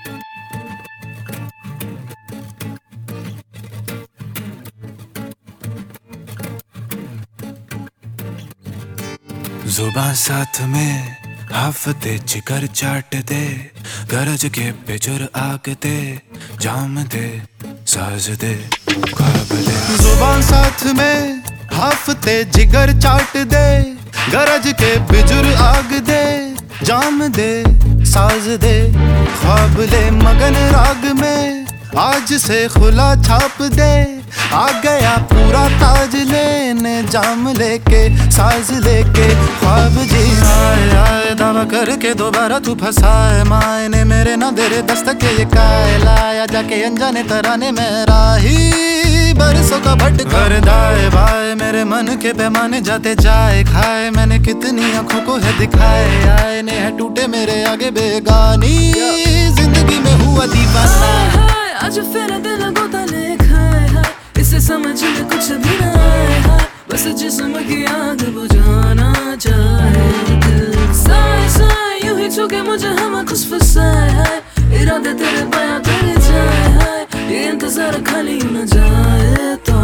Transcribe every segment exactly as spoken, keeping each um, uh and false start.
जुबान साथ में हाफते जिगर चाट दे, गरज के पिजुर आग दे, जाम दे साज दे ख्वाब दे। जुबान साथ में हाफते जिगर चाट दे, गरज के पिजुर आग दे, जाम दे साज दे ख्वाब ले। मगन राग में आज से खुला छाप दे, आ गया पूरा ताज लेने, जाम लेके साज लेके ख्वाब जी। आए आए दावा करके दोबारा तू फंसाए, मायने मेरे ना दे रे दस्तक ये काय लाया, जाके अनजाने तराने में राही बरसों का भटका। दाए बाए मेरे मन के पैमाने जाते जाए खाए, मैंने कितनी आंखों को है दिखाए, आए ने है टूटे मेरे आगे बेगानी, जिंदगी में हुआ दीवाना। आज फिर दिल गोता लिखा है, इसे समझ में कुछ भी ना आया, बस जिस्म की आग बुझाना चाहे दिल। साए साए यूं ही छूके मुझे हम खुश फसाए है, इरादे तेरे बयां कर जाए है, ये इंतजार खाली न जाए तो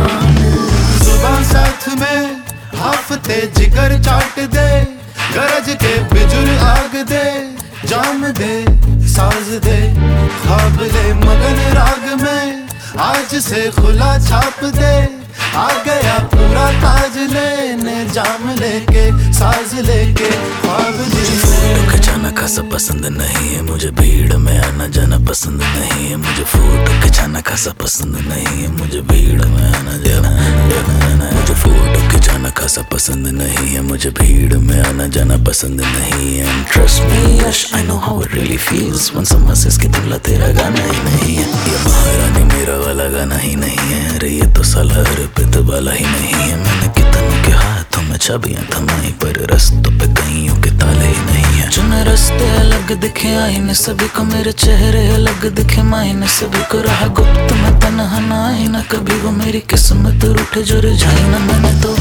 जुबान साथ में हाफते जिगर चाट दे, गरज के बिजुर आग दे, जाम दे साज दे ख्वाब ले। मगन राग में आज से खुला छाप दे, आ गया पूरा ताज लेने, जाम लेके साज लेके ख्वाब जी। फोटो खिंचाना खासा पसंद नहीं है मुझे, भीड़ में आना जाना पसंद नहीं है मुझे। फोटो खिंचाना खासा पसंद नहीं है मुझे, भीड़ में आना जाना मुझे। फोटो खिंचाना खासा पसंद नहीं है मुझे, भीड़ में आना जाना पसंद नहीं है। And trust me, yes, I know how it really feels when someone says कि दुल्हा तेरा गाना ही नहीं है, ये महारानी मेरा वाला गाना ही नहीं है। अरे ये तो साला अर्पित वाला ही नहीं है। मैंने कितनों के हाथों में चाबियां थमाई, पर रस्तों पे कईयों के ताले ही नहीं है। चुने रास्ते अलग दिखे आईने सभी को, मेरे चेहरे अलग दिखे मायने सभी को। रहा गुप्त में तन्हा ना आई ना कभी, वो मेरी किस्मत रूठे जो रिझाई ना मैंने तो।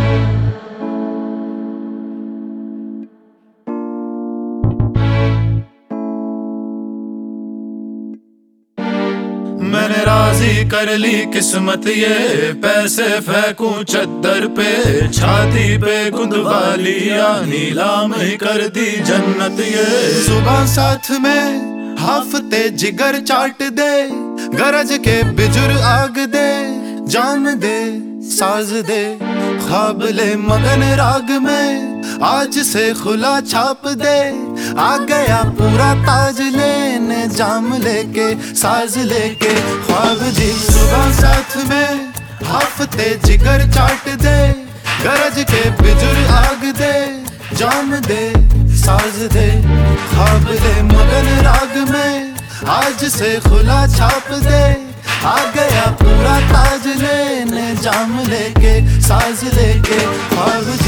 मैंने राजी कर ली किस्मत ये, पैसे फेंकूं चद्दर पे, छाती पे गुंदवाली या नीलाम ही कर दी जन्नत ये। जुबान साथ में हाफते जिगर चाट दे, गरज के बिजुर आग दे, जाम दे साज दे ख्वाब ले। मगन राग में आज से खुला छाप दे, आ गया पूरा ताज लेने, जाम लेके साज लेके ख्वाब जी। सुबह साथ में हाफते जिगर चाट दे, गरज के बिजुर आग दे, जाम दे साज दे ख्वाब ले। मगन राग में आज से खुला छाप दे, आ गया पूरा ताज लेने, जाम लेके साज लेके ख्वाब जी।